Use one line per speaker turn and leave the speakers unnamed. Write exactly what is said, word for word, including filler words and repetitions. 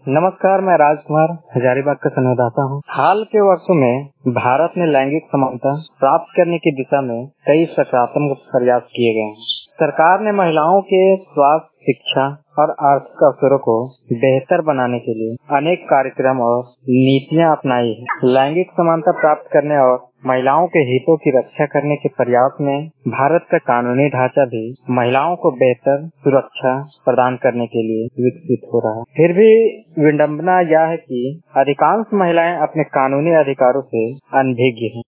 नमस्कार, मैं राजकुमार हजारीबाग का संवाददाता हूँ। हाल के वर्षों में भारत में लैंगिक समानता प्राप्त करने की दिशा में कई सकारात्मक प्रयास किए गए हैं। सरकार ने महिलाओं के स्वास्थ्य, शिक्षा और आर्थिक अवसरों को बेहतर बनाने के लिए अनेक कार्यक्रम और नीतियाँ अपनाई हैं। लैंगिक समानता प्राप्त करने और महिलाओं के हितों की रक्षा करने के प्रयास में भारत का कानूनी ढांचा भी महिलाओं को बेहतर सुरक्षा प्रदान करने के लिए विकसित हो रहा है। फिर भी विडंबना यह है कि अधिकांश महिलाएं अपने कानूनी अधिकारों से अनभिज्ञ हैं।